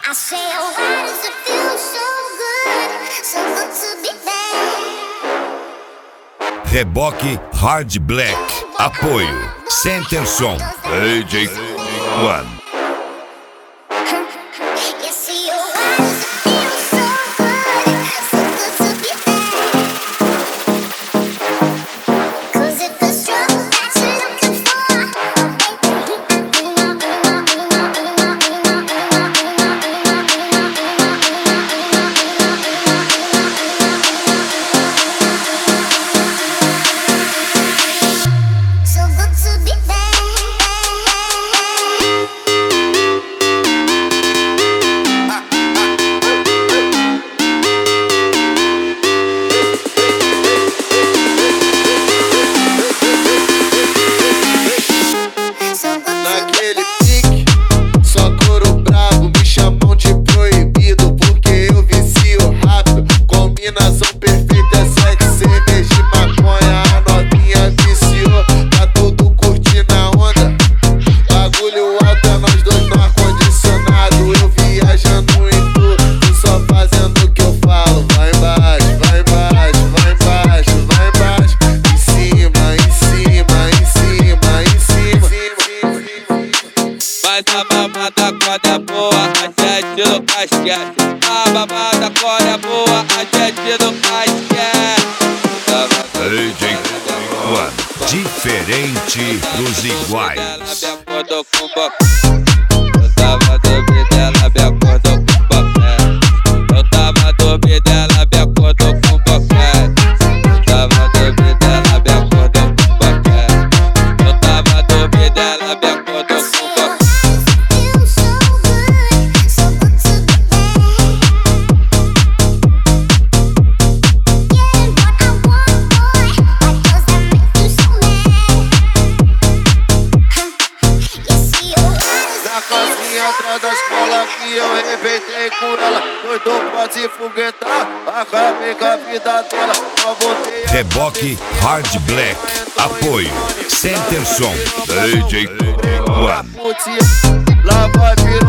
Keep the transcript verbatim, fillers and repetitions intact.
I say, oh, why does it feel so good, so good to be there? Reboque Hard Black. Apoio Centerson. A J One. A babada quando é boa, a gente no casquete. A babada quando é boa, a gente no casquete. A J One. Diferente dos iguais. Eu tava dormindo, ela me acordou com boquete. Eu tava dormindo, ela me acordou com boquete. Eu tava dormindo, ela me acordou com boquete. Eu tava dormindo, ela me acordou com boquete. Atrás da escola que eu arrebentei com ela. Doidou pra se foguetar, acabei com a vida dela. Só botei a Reboque Hard Black. Apoio Centerson. A J One. lá vai virar.